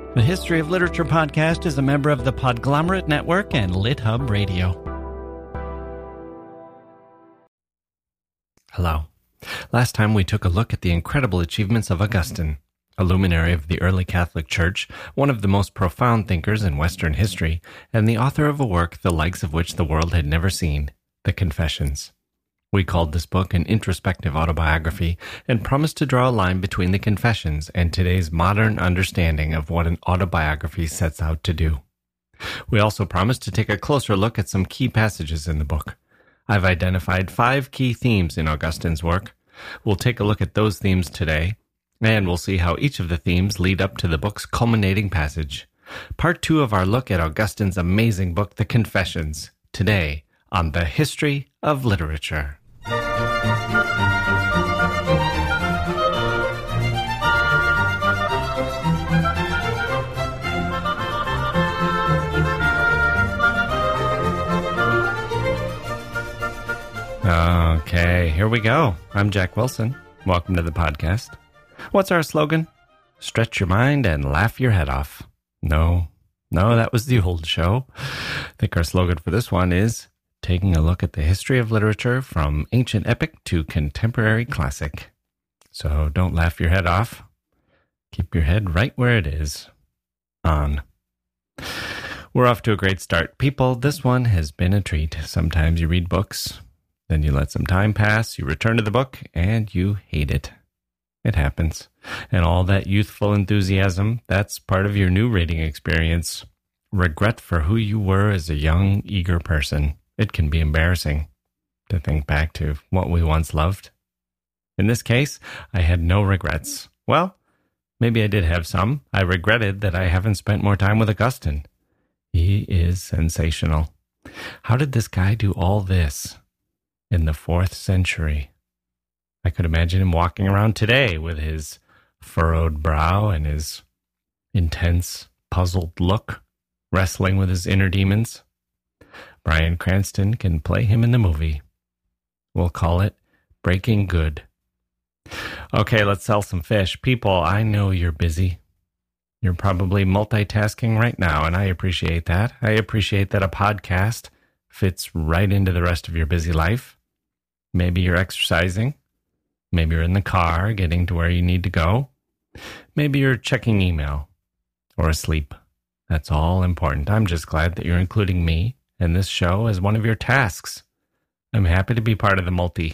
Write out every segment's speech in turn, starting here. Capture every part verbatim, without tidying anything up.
The History of Literature podcast is a member of the Podglomerate Network and LitHub Radio. Hello. Last time we took a look at the incredible achievements of Augustine, a luminary of the early Catholic Church, one of the most profound thinkers in Western history, and the author of a work the likes of which the world had never seen, the Confessions. We called this book an introspective autobiography and promised to draw a line between the Confessions and today's modern understanding of what an autobiography sets out to do. We also promised to take a closer look at some key passages in the book. I've identified five key themes in Augustine's work. We'll take a look at those themes today, and we'll see how each of the themes lead up to the book's culminating passage. Part two of our look at Augustine's amazing book, The Confessions, today on the History of Literature. Okay, here we go. I'm Jack Wilson. Welcome to the podcast. What's our slogan? Stretch your mind and laugh your head off. No, no, that was the old show. I think our slogan for this one is taking a look at the history of literature from ancient epic to contemporary classic. So don't laugh your head off. Keep your head right where it is. On. We're off to a great start. People, this one has been a treat. Sometimes you read books, then you let some time pass, you return to the book, and you hate it. It happens. And all that youthful enthusiasm, that's part of your new reading experience. Regret for who you were as a young, eager person. It can be embarrassing to think back to what we once loved. In this case, I had no regrets. Well, maybe I did have some. I regretted that I haven't spent more time with Augustine. He is sensational. How did this guy do all this in the fourth century? I could imagine him walking around today with his furrowed brow and his intense, puzzled look, wrestling with his inner demons. Bryan Cranston can play him in the movie. We'll call it Breaking Good. Okay, let's sell some fish. People, I know you're busy. You're probably multitasking right now, and I appreciate that. I appreciate that a podcast fits right into the rest of your busy life. Maybe you're exercising. Maybe you're in the car getting to where you need to go. Maybe you're checking email or asleep. That's all important. I'm just glad that you're including me and this show as one of your tasks. I'm happy to be part of the multi.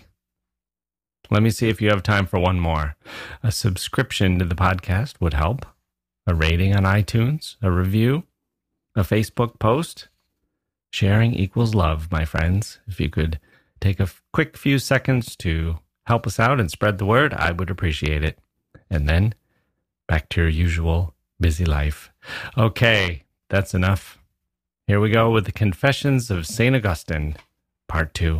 Let me see if you have time for one more. A subscription to the podcast would help. A rating on iTunes, a review, a Facebook post. Sharing equals love, my friends. If you could take a f- quick few seconds to help us out and spread the word, I would appreciate it. And then back to your usual busy life. Okay, that's enough. Here we go with the Confessions of Saint Augustine, Part two.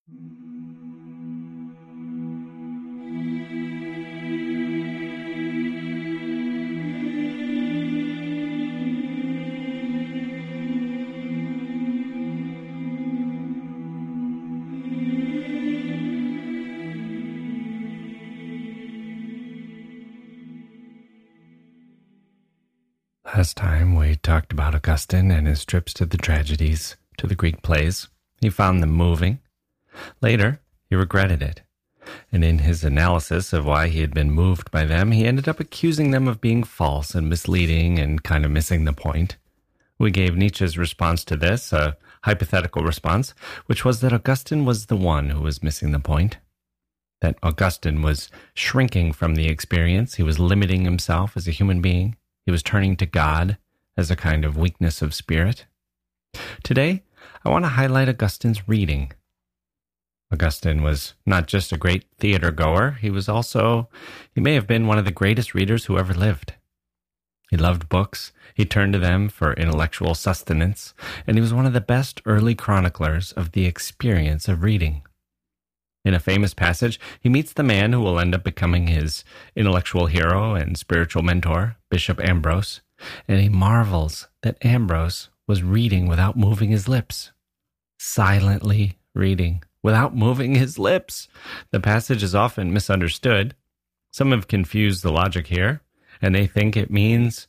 Last time we talked about Augustine and his trips to the tragedies, to the Greek plays. He found them moving. Later, he regretted it. And in his analysis of why he had been moved by them, he ended up accusing them of being false and misleading and kind of missing the point. We gave Nietzsche's response to this, a hypothetical response, which was that Augustine was the one who was missing the point. That Augustine was shrinking from the experience. He was limiting himself as a human being. He was turning to God as a kind of weakness of spirit. Today, I want to highlight Augustine's reading. Augustine was not just a great theater goer, he was also, he may have been one of the greatest readers who ever lived. He loved books, he turned to them for intellectual sustenance, and he was one of the best early chroniclers of the experience of reading. In a famous passage, he meets the man who will end up becoming his intellectual hero and spiritual mentor, Bishop Ambrose, and he marvels that Ambrose was reading without moving his lips. Silently reading, without moving his lips. The passage is often misunderstood. Some have confused the logic here, and they think it means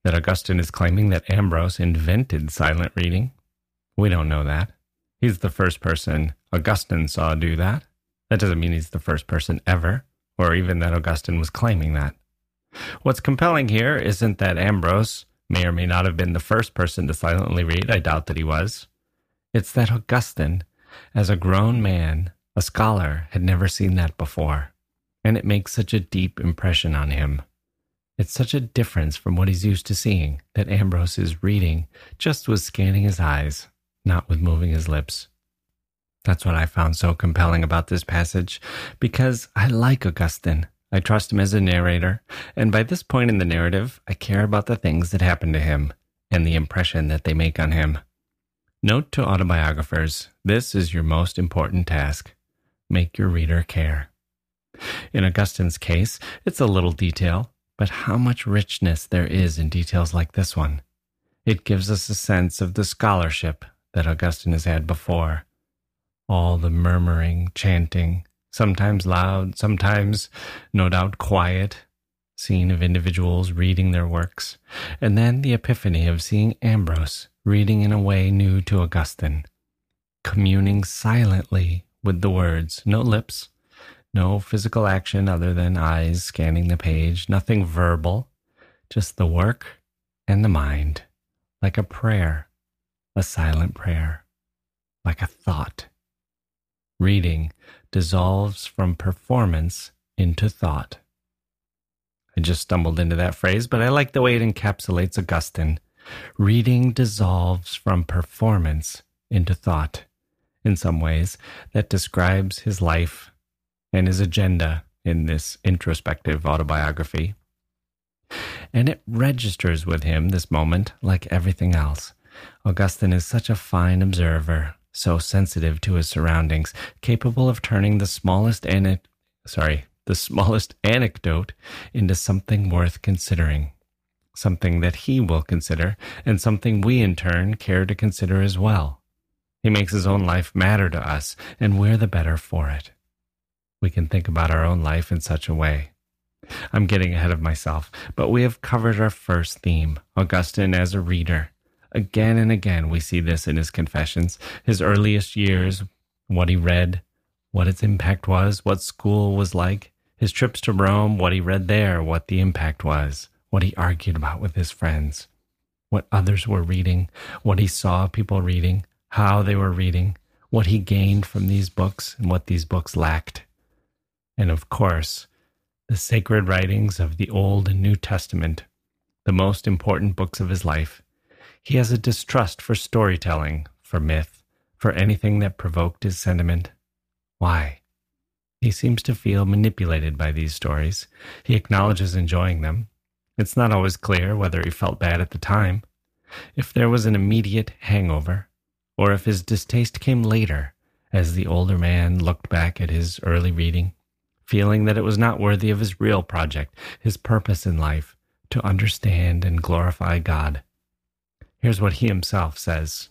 That Augustine is claiming that Ambrose invented silent reading? We don't know that. He's the first person Augustine saw do that. That doesn't mean he's the first person ever, or even that Augustine was claiming that. What's compelling here isn't that Ambrose may or may not have been the first person to silently read. I doubt that he was. It's that Augustine, as a grown man, a scholar, had never seen that before, and it makes such a deep impression on him. It's such a difference from what he's used to seeing that Ambrose is reading just with scanning his eyes, not with moving his lips. That's what I found so compelling about this passage, because I like Augustine. I trust him as a narrator, and by this point in the narrative, I care about the things that happen to him and the impression that they make on him. Note to autobiographers, this is your most important task. Make your reader care. In Augustine's case, it's a little detail, but how much richness there is in details like this one. It gives us a sense of the scholarship that Augustine has had before. All the murmuring, chanting, sometimes loud, sometimes no doubt quiet, scene of individuals reading their works, and then the epiphany of seeing Ambrose reading in a way new to Augustine, communing silently with the words, no lips, no physical action other than eyes scanning the page, nothing verbal, just the work and the mind, like a prayer, a silent prayer, like a thought. Reading dissolves from performance into thought. I just stumbled into that phrase, but I like the way it encapsulates Augustine. Reading dissolves from performance into thought. In some ways, that describes his life and his agenda in this introspective autobiography. And it registers with him, this moment, like everything else. Augustine is such a fine observer, so sensitive to his surroundings, capable of turning the smallest ane- sorry, the smallest anecdote into something worth considering, something that he will consider, and something we in turn care to consider as well. He makes his own life matter to us, and we're the better for it. We can think about our own life in such a way. I'm getting ahead of myself, but we have covered our first theme, Augustine as a reader. Again and again we see this in his confessions, his earliest years, what he read, what its impact was, what school was like, his trips to Rome, what he read there, what the impact was, what he argued about with his friends, what others were reading, what he saw people reading, how they were reading, what he gained from these books and what these books lacked. And of course, the sacred writings of the Old and New Testament, the most important books of his life. He has a distrust for storytelling, for myth, for anything that provoked his sentiment. Why? He seems to feel manipulated by these stories. He acknowledges enjoying them. It's not always clear whether he felt bad at the time, if there was an immediate hangover, or if his distaste came later, as the older man looked back at his early reading, feeling that it was not worthy of his real project, his purpose in life, to understand and glorify God. Here's what he himself says.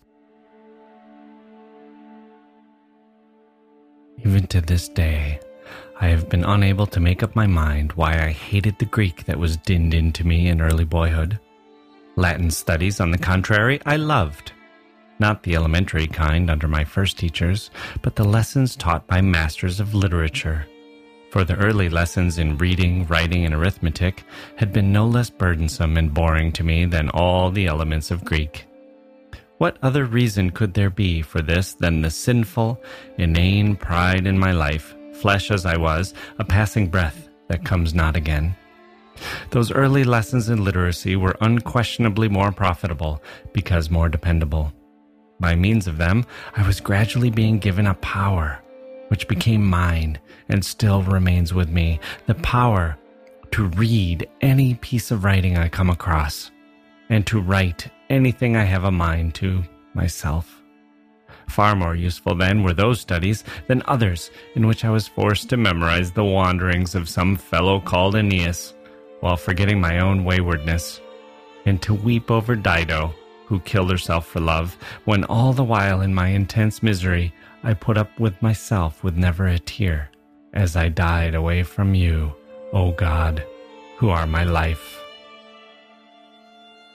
Even to this day, I have been unable to make up my mind why I hated the Greek that was dinned into me in early boyhood. Latin studies, on the contrary, I loved. Not the elementary kind under my first teachers, but the lessons taught by masters of literature. For the early lessons in reading, writing, and arithmetic had been no less burdensome and boring to me than all the elements of Greek. What other reason could there be for this than the sinful, inane pride in my life, flesh as I was, a passing breath that comes not again? Those early lessons in literacy were unquestionably more profitable because more dependable. By means of them, I was gradually being given a power, which became mine and still remains with me, the power to read any piece of writing I come across, and to write anything I have a mind to myself. Far more useful then were those studies than others in which I was forced to memorize the wanderings of some fellow called Aeneas, while forgetting my own waywardness, and to weep over Dido, who killed herself for love, when all the while in my intense misery I put up with myself with never a tear, as I died away from you, O God, who are my life.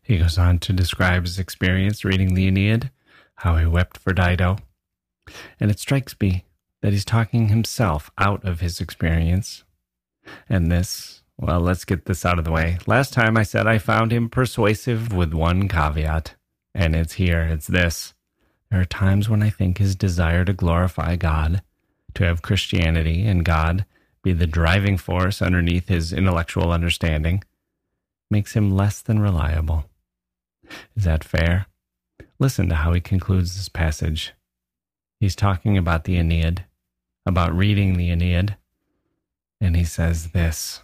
He goes on to describe his experience reading the Aeneid, how he wept for Dido. And it strikes me that he's talking himself out of his experience. And this, well, let's get this out of the way. Last time I said I found him persuasive with one caveat, and it's here, it's this. There are times when I think his desire to glorify God, to have Christianity and God be the driving force underneath his intellectual understanding, makes him less than reliable. Is that fair? Listen to how he concludes this passage. He's talking about the Aeneid, about reading the Aeneid, and he says this.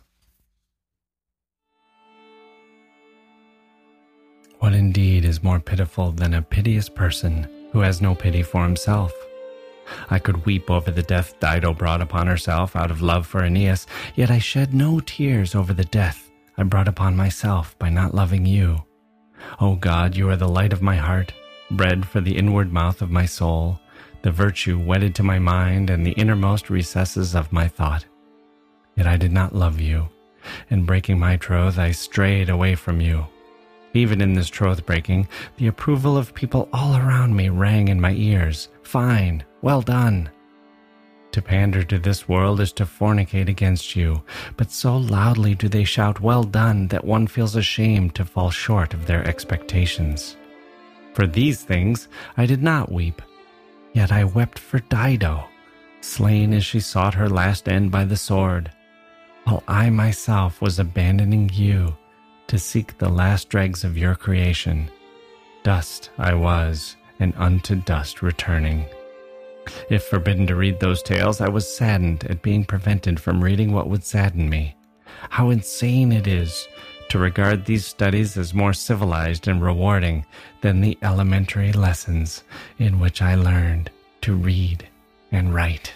What indeed is more pitiful than a piteous person who has no pity for himself? I could weep over the death Dido brought upon herself out of love for Aeneas, yet I shed no tears over the death I brought upon myself by not loving you. O God, you are the light of my heart, bread for the inward mouth of my soul, the virtue wedded to my mind and the innermost recesses of my thought. Yet I did not love you, and breaking my troth, I strayed away from you. Even in this troth-breaking, the approval of people all around me rang in my ears. Fine, well done. To pander to this world is to fornicate against you, but so loudly do they shout well done that one feels ashamed to fall short of their expectations. For these things I did not weep, yet I wept for Dido, slain as she sought her last end by the sword, while I myself was abandoning you to seek the last dregs of your creation. Dust I was, and unto dust returning. If forbidden to read those tales, I was saddened at being prevented from reading what would sadden me. How insane it is to regard these studies as more civilized and rewarding than the elementary lessons in which I learned to read and write.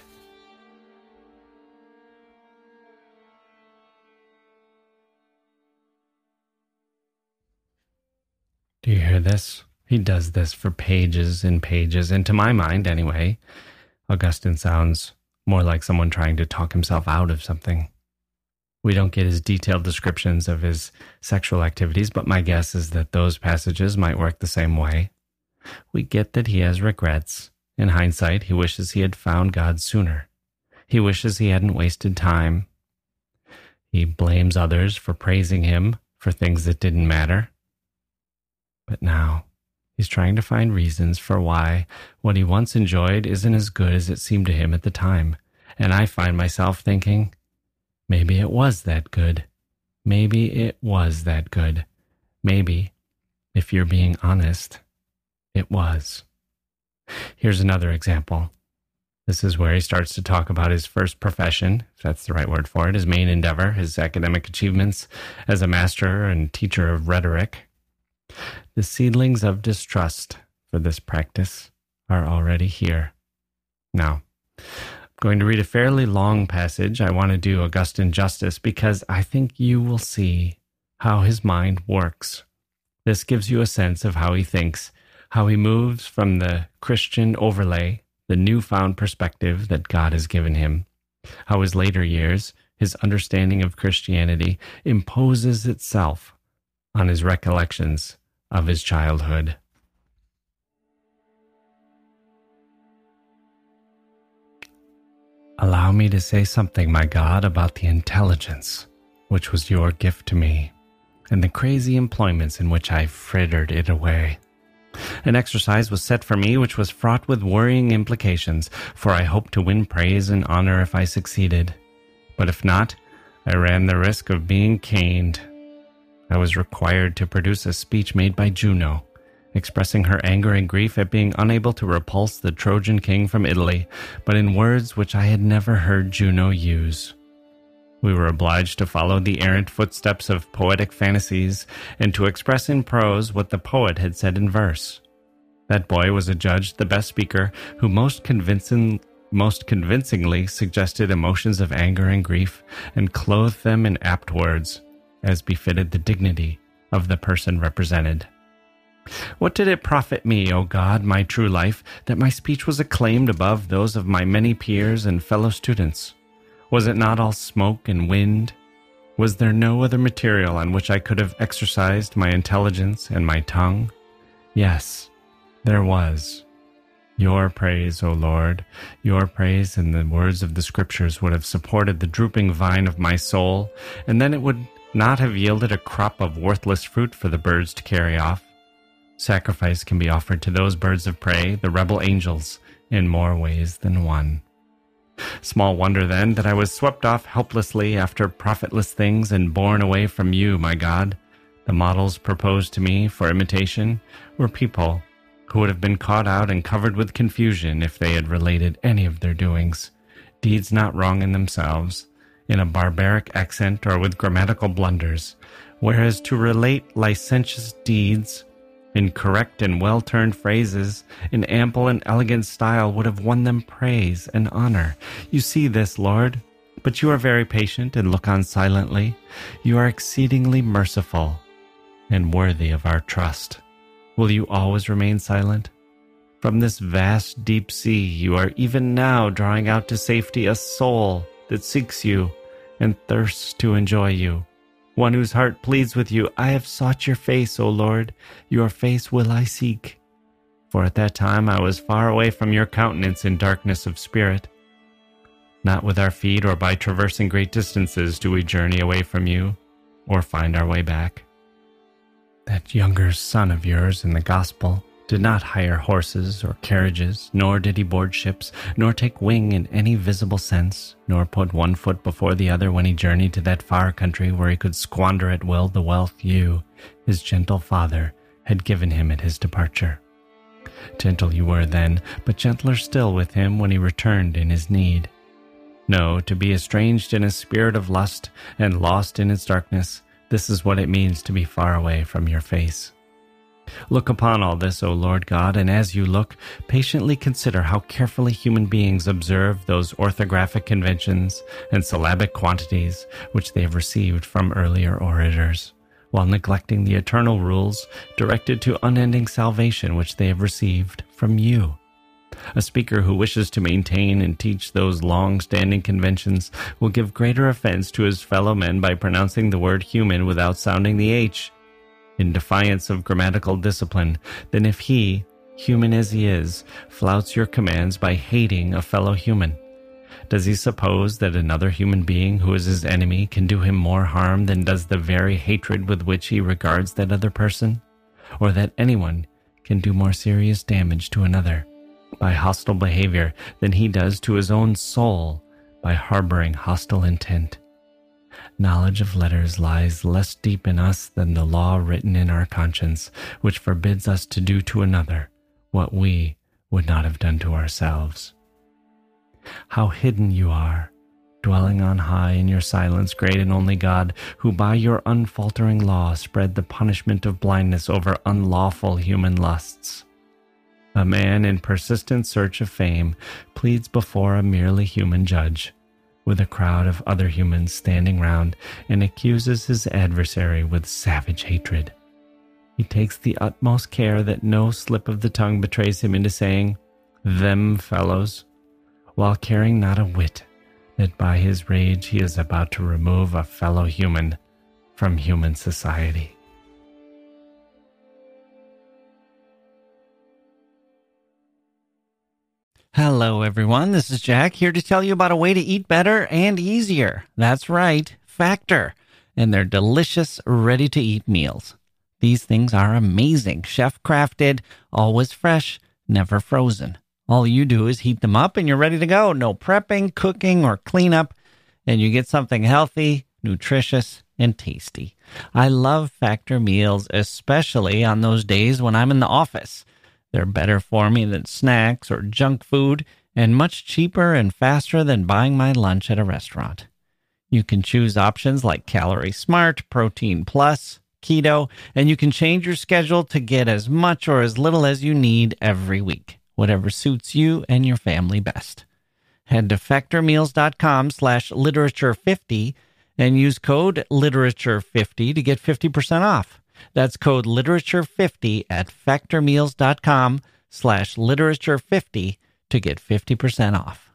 Do you hear this? He does this for pages and pages, and to my mind, anyway, Augustine sounds more like someone trying to talk himself out of something. We don't get his detailed descriptions of his sexual activities, but my guess is that those passages might work the same way. We get that he has regrets. In hindsight, he wishes he had found God sooner. He wishes he hadn't wasted time. He blames others for praising him for things that didn't matter. But now, he's trying to find reasons for why what he once enjoyed isn't as good as it seemed to him at the time. And I find myself thinking, maybe it was that good. Maybe it was that good. Maybe, if you're being honest, it was. Here's another example. This is where he starts to talk about his first profession, if that's the right word for it, his main endeavor, his academic achievements as a master and teacher of rhetoric. The seedlings of distrust for this practice are already here. Now, I'm going to read a fairly long passage. I want to do Augustine justice because I think you will see how his mind works. This gives you a sense of how he thinks, how he moves from the Christian overlay, the newfound perspective that God has given him, how his later years, his understanding of Christianity, imposes itself on his recollections of his childhood. Allow me to say something, my God, about the intelligence which was your gift to me, and the crazy employments in which I frittered it away. An exercise was set for me which was fraught with worrying implications, for I hoped to win praise and honor if I succeeded. But if not, I ran the risk of being caned. I was required to produce a speech made by Juno, expressing her anger and grief at being unable to repulse the Trojan king from Italy, but in words which I had never heard Juno use. We were obliged to follow the errant footsteps of poetic fantasies and to express in prose what the poet had said in verse. That boy was adjudged the best speaker who most convincing, most convincingly suggested emotions of anger and grief and clothed them in apt words, as befitted the dignity of the person represented. What did it profit me, O God, my true life, that my speech was acclaimed above those of my many peers and fellow students? Was it not all smoke and wind? Was there no other material on which I could have exercised my intelligence and my tongue? Yes, there was. Your praise, O Lord, your praise and the words of the Scriptures would have supported the drooping vine of my soul, and then it would not have yielded a crop of worthless fruit for the birds to carry off. Sacrifice can be offered to those birds of prey, the rebel angels, in more ways than one. Small wonder, then, that I was swept off helplessly after profitless things and borne away from you, my God. The models proposed to me for imitation were people who would have been caught out and covered with confusion if they had related any of their doings, deeds not wrong in themselves, in a barbaric accent or with grammatical blunders, whereas to relate licentious deeds in correct and well-turned phrases, in ample and elegant style, would have won them praise and honor. You see this, Lord, but you are very patient and look on silently. You are exceedingly merciful and worthy of our trust. Will you always remain silent? From this vast, deep sea, you are even now drawing out to safety a soul that seeks you and thirsts to enjoy you. One whose heart pleads with you, I have sought your face, O Lord, your face will I seek. For at that time I was far away from your countenance in darkness of spirit. Not with our feet or by traversing great distances do we journey away from you, or find our way back. That younger son of yours in the gospel did not hire horses or carriages, nor did he board ships, nor take wing in any visible sense, nor put one foot before the other when he journeyed to that far country where he could squander at will the wealth you, his gentle father, had given him at his departure. Gentle you were then, but gentler still with him when he returned in his need. No, to be estranged in a spirit of lust and lost in its darkness, this is what it means to be far away from your face. Look upon all this, O Lord God, and as you look, patiently consider how carefully human beings observe those orthographic conventions and syllabic quantities which they have received from earlier orators, while neglecting the eternal rules directed to unending salvation which they have received from you. A speaker who wishes to maintain and teach those long-standing conventions will give greater offense to his fellow men by pronouncing the word human without sounding the H, in defiance of grammatical discipline, than if he, human as he is, flouts your commands by hating a fellow human. Does he suppose that another human being who is his enemy can do him more harm than does the very hatred with which he regards that other person? Or that anyone can do more serious damage to another by hostile behavior than he does to his own soul by harboring hostile intent? Knowledge of letters lies less deep in us than the law written in our conscience, which forbids us to do to another what we would not have done to ourselves. How hidden you are, dwelling on high in your silence, great and only God, who by your unfaltering law spread the punishment of blindness over unlawful human lusts. A man in persistent search of fame pleads before a merely human judge, with a crowd of other humans standing round, and accuses his adversary with savage hatred. He takes the utmost care that no slip of the tongue betrays him into saying, "them fellows," while caring not a whit that by his rage he is about to remove a fellow human from human society. Hello, everyone. This is Jack, here to tell you about a way to eat better and easier. That's right, Factor, and their delicious, ready-to-eat meals. These things are amazing, chef-crafted, always fresh, never frozen. All you do is heat them up and you're ready to go. No prepping, cooking, or cleanup, and you get something healthy, nutritious, and tasty. I love Factor meals, especially on those days when I'm in the office. They're better for me than snacks or junk food, and much cheaper and faster than buying my lunch at a restaurant. You can choose options like Calorie Smart, Protein Plus, Keto, and you can change your schedule to get as much or as little as you need every week, whatever suits you and your family best. Head to factormeals.com slash literature50 and use code literature fifty to get fifty percent off. That's code literature fifty at factormeals.com slash literature50 to get fifty percent off.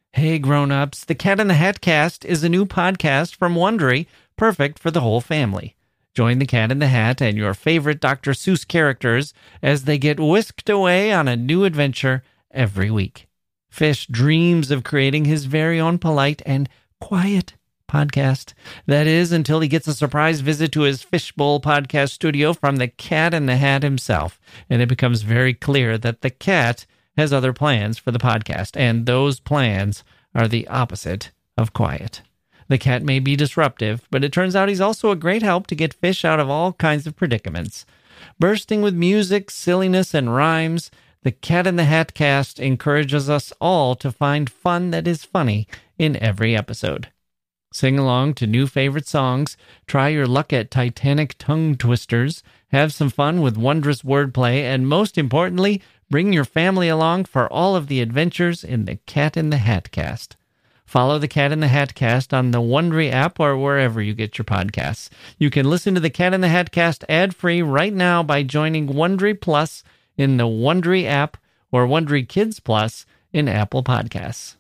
Hey grown-ups, the Cat in the Hat Cast is a new podcast from Wondery, perfect for the whole family. Join the Cat in the Hat and your favorite Doctor Seuss characters as they get whisked away on a new adventure every week. Fish dreams of creating his very own polite and quiet podcast. That is, until he gets a surprise visit to his Fishbowl podcast studio from the Cat in the Hat himself, and it becomes very clear that the cat has other plans for the podcast, and those plans are the opposite of quiet. The cat may be disruptive, but it turns out he's also a great help to get Fish out of all kinds of predicaments. Bursting with music, silliness, and rhymes, the Cat in the Hat Cast encourages us all to find fun that is funny in every episode. Sing along to new favorite songs, try your luck at Titanic tongue twisters, have some fun with wondrous wordplay, and most importantly, bring your family along for all of the adventures in the Cat in the Hat Cast. Follow the Cat in the Hat Cast on the Wondery app or wherever you get your podcasts. You can listen to the Cat in the Hat Cast ad-free right now by joining Wondery Plus in the Wondery app or Wondery Kids Plus in Apple Podcasts.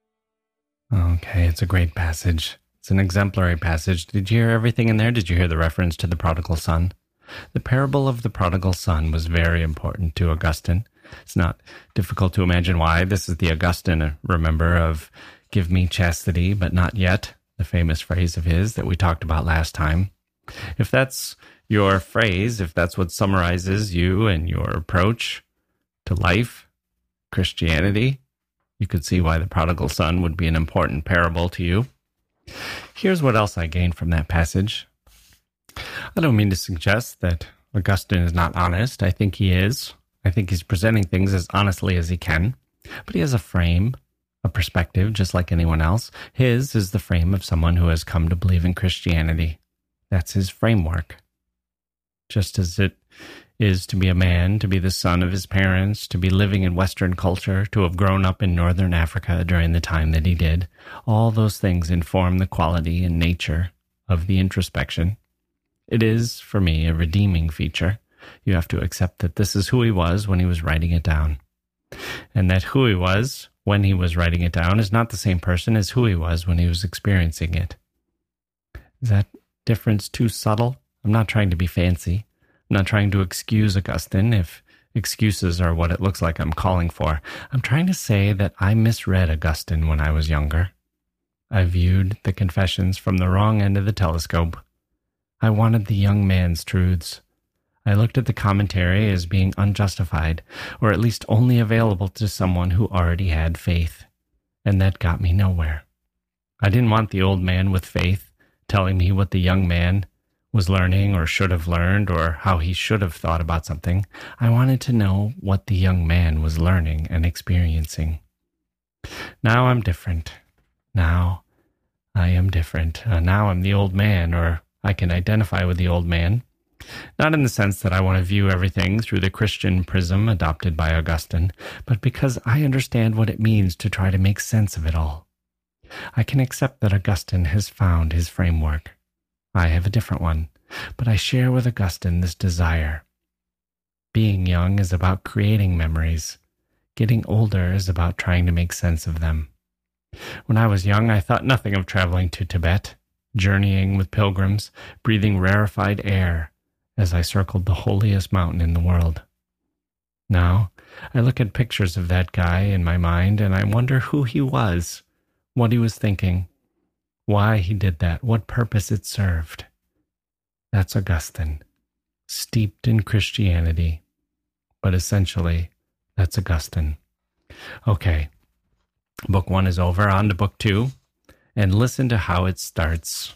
Okay, it's a great passage. It's an exemplary passage. Did you hear everything in there? Did you hear the reference to the prodigal son? The parable of the prodigal son was very important to Augustine. It's not difficult to imagine why. This is the Augustine, remember, of give me chastity, but not yet, the famous phrase of his that we talked about last time. If that's your phrase, if that's what summarizes you and your approach to life, Christianity, you could see why the prodigal son would be an important parable to you. Here's what else I gained from that passage. I don't mean to suggest that Augustine is not honest. I think he is. I think he's presenting things as honestly as he can. But he has a frame, a perspective, just like anyone else. His is the frame of someone who has come to believe in Christianity. That's his framework. Just as it is to be a man, to be the son of his parents, to be living in Western culture, to have grown up in Northern Africa during the time that he did. All those things inform the quality and nature of the introspection. It is, for me, a redeeming feature. You have to accept that this is who he was when he was writing it down. And that who he was when he was writing it down is not the same person as who he was when he was experiencing it. Is that difference too subtle? I'm not trying to be fancy. I'm not trying to excuse Augustine, if excuses are what it looks like I'm calling for. I'm trying to say that I misread Augustine when I was younger. I viewed the Confessions from the wrong end of the telescope. I wanted the young man's truths. I looked at the commentary as being unjustified, or at least only available to someone who already had faith, and that got me nowhere. I didn't want the old man with faith telling me what the young man was learning or should have learned or how he should have thought about something. I wanted to know what the young man was learning and experiencing. Now I'm different. Now I am different. Uh, now I'm the old man, or I can identify with the old man. Not in the sense that I want to view everything through the Christian prism adopted by Augustine, but because I understand what it means to try to make sense of it all. I can accept that Augustine has found his framework. I have a different one, but I share with Augustine this desire. Being young is about creating memories. Getting older is about trying to make sense of them. When I was young, I thought nothing of traveling to Tibet, journeying with pilgrims, breathing rarefied air as I circled the holiest mountain in the world. Now, I look at pictures of that guy in my mind and I wonder who he was, what he was thinking, why he did that, what purpose it served. That's Augustine, steeped in Christianity, but essentially, that's Augustine. Okay, book one is over, on to book two, and listen to how it starts.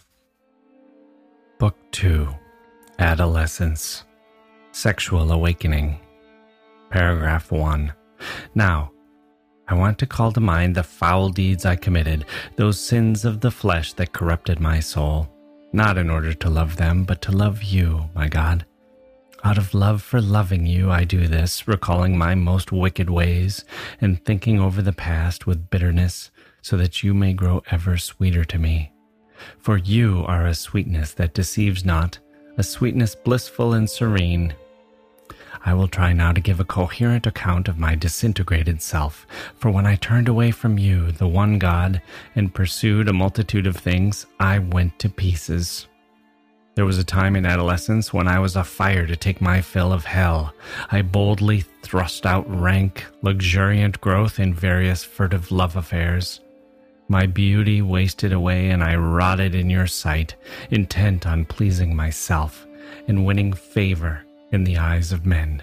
Book two, Adolescence, Sexual Awakening. Paragraph one. Now, I want to call to mind the foul deeds I committed, those sins of the flesh that corrupted my soul, not in order to love them, but to love you, my God. Out of love for loving you, I do this, recalling my most wicked ways and thinking over the past with bitterness, so that you may grow ever sweeter to me. For you are a sweetness that deceives not, a sweetness blissful and serene. I will try now to give a coherent account of my disintegrated self, for when I turned away from you, the one God, and pursued a multitude of things, I went to pieces. There was a time in adolescence when I was afire to take my fill of hell. I boldly thrust out rank, luxuriant growth in various furtive love affairs. My beauty wasted away, and I rotted in your sight, intent on pleasing myself and winning favor in the eyes of men.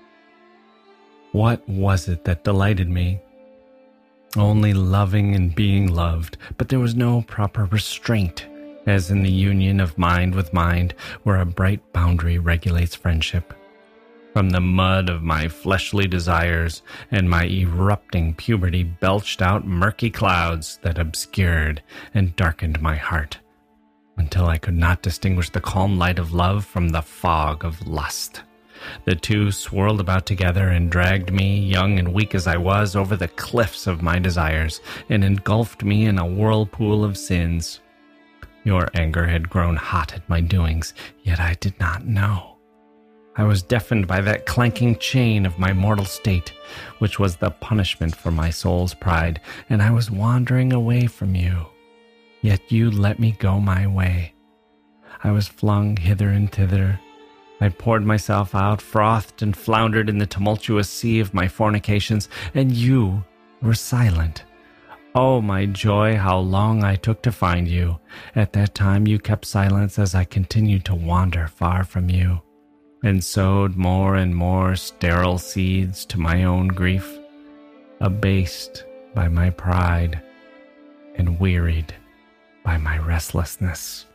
What was it that delighted me? Only loving and being loved, but there was no proper restraint, as in the union of mind with mind, where a bright boundary regulates friendship. From the mud of my fleshly desires and my erupting puberty belched out murky clouds that obscured and darkened my heart, until I could not distinguish the calm light of love from the fog of lust. The two swirled about together and dragged me, young and weak as I was, over the cliffs of my desires, and engulfed me in a whirlpool of sins. Your anger had grown hot at my doings, yet I did not know. I was deafened by that clanking chain of my mortal state, which was the punishment for my soul's pride, and I was wandering away from you. Yet you let me go my way. I was flung hither and thither. I poured myself out, frothed and floundered in the tumultuous sea of my fornications, and you were silent. Oh, my joy, how long I took to find you. At that time you kept silence as I continued to wander far from you, and sowed more and more sterile seeds to my own grief, abased by my pride and wearied by my restlessness.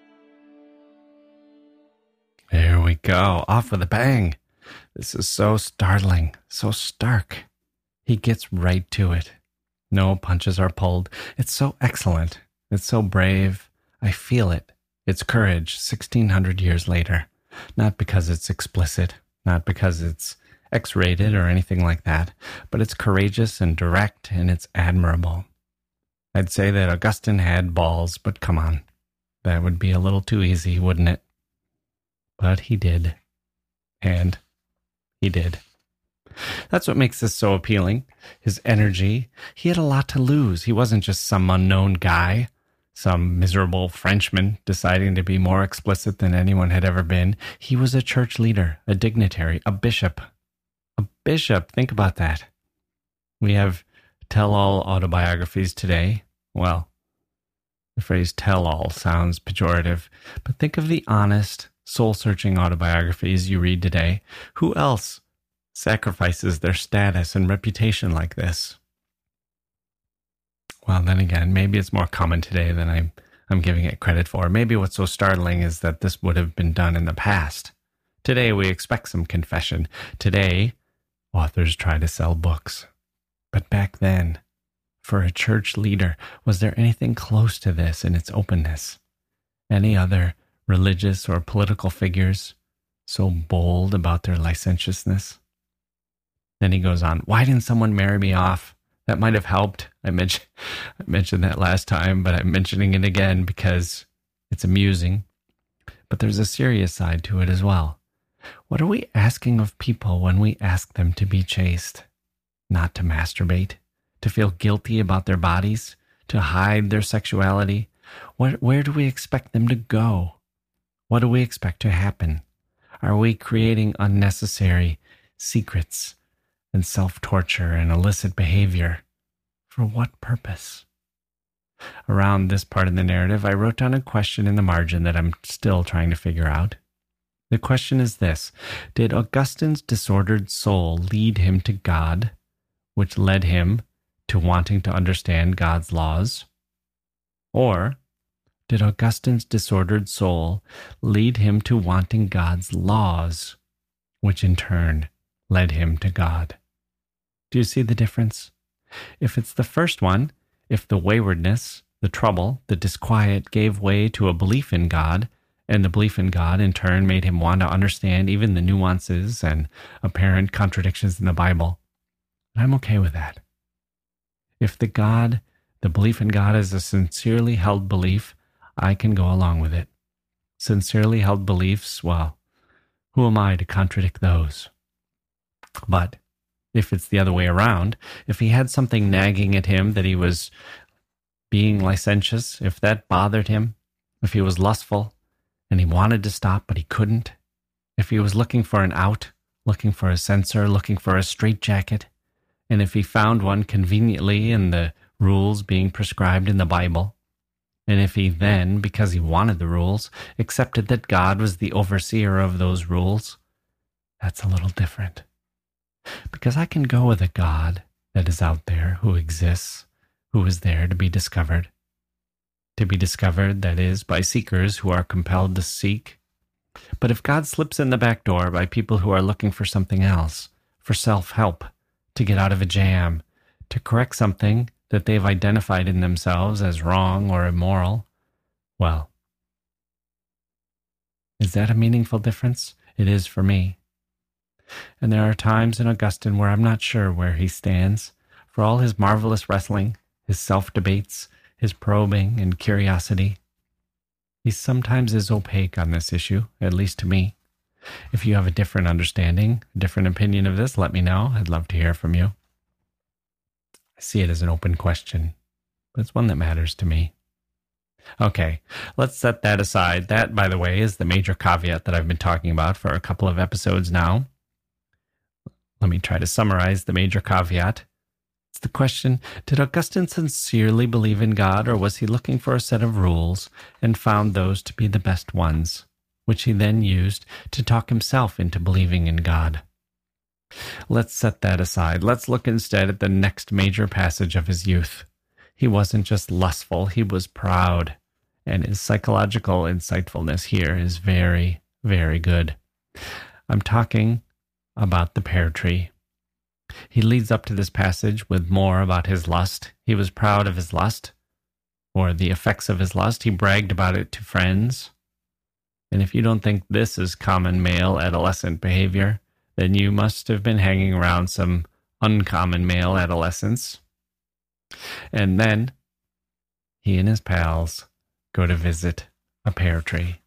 There we go, off with a bang. This is so startling, so stark. He gets right to it. No punches are pulled. It's so excellent. It's so brave. I feel it. It's courage sixteen hundred years later. Not because it's explicit, not because it's X-rated or anything like that, but it's courageous and direct, and it's admirable. I'd say that Augustine had balls, but come on. That would be a little too easy, wouldn't it? But he did. And he did. That's what makes this so appealing. His energy. He had a lot to lose. He wasn't just some unknown guy, some miserable Frenchman deciding to be more explicit than anyone had ever been. He was a church leader, a dignitary, a bishop. A bishop, think about that. We have tell-all autobiographies today. Well, the phrase tell-all sounds pejorative, but think of the honest, soul-searching autobiographies you read today. Who else sacrifices their status and reputation like this? Well, then again, maybe it's more common today than I'm, I'm giving it credit for. Maybe what's so startling is that this would have been done in the past. Today, we expect some confession. Today, authors try to sell books. But back then, for a church leader, was there anything close to this in its openness? Any other religious or political figures so bold about their licentiousness? Then he goes on, why didn't someone marry me off? That might have helped. I mentioned, I mentioned that last time, but I'm mentioning it again because it's amusing. But there's a serious side to it as well. What are we asking of people when we ask them to be chaste? Not to masturbate, to feel guilty about their bodies, to hide their sexuality? What, where do we expect them to go? What do we expect to happen? Are we creating unnecessary secrets and self-torture and illicit behavior? For what purpose? Around this part of the narrative, I wrote down a question in the margin that I'm still trying to figure out. The question is this: did Augustine's disordered soul lead him to God, which led him to wanting to understand God's laws? Or did Augustine's disordered soul lead him to wanting God's laws, which in turn led him to God? Do you see the difference? If it's the first one, if the waywardness, the trouble, the disquiet gave way to a belief in God, and the belief in God in turn made him want to understand even the nuances and apparent contradictions in the Bible, I'm okay with that. If the God, the belief in God is a sincerely held belief, I can go along with it. Sincerely held beliefs, well, who am I to contradict those? But if it's the other way around, if he had something nagging at him that he was being licentious, if that bothered him, if he was lustful and he wanted to stop but he couldn't, if he was looking for an out, looking for a censor, looking for a straitjacket, and if he found one conveniently in the rules being prescribed in the Bible, and if he then, because he wanted the rules, accepted that God was the overseer of those rules, that's a little different. Because I can go with a God that is out there, who exists, who is there to be discovered. To be discovered, that is, by seekers who are compelled to seek. But if God slips in the back door by people who are looking for something else, for self-help, to get out of a jam, to correct something that they've identified in themselves as wrong or immoral, well, is that a meaningful difference? It is for me. And there are times in Augustine where I'm not sure where he stands. For all his marvelous wrestling, his self-debates, his probing and curiosity, he sometimes is opaque on this issue, at least to me. If you have a different understanding, a different opinion of this, let me know. I'd love to hear from you. I see it as an open question, but it's one that matters to me. Okay, let's set that aside. That, by the way, is the major caveat that I've been talking about for a couple of episodes now. Let me try to summarize the major caveat. It's the question, did Augustine sincerely believe in God, or was he looking for a set of rules and found those to be the best ones, which he then used to talk himself into believing in God? Let's set that aside. Let's look instead at the next major passage of his youth. He wasn't just lustful, he was proud. And his psychological insightfulness here is very, very good. I'm talking about the pear tree. He leads up to this passage with more about his lust. He was proud of his lust, or the effects of his lust. He bragged about it to friends. And if you don't think this is common male adolescent behavior, then you must have been hanging around some uncommon male adolescents. And then he and his pals go to visit a pear tree.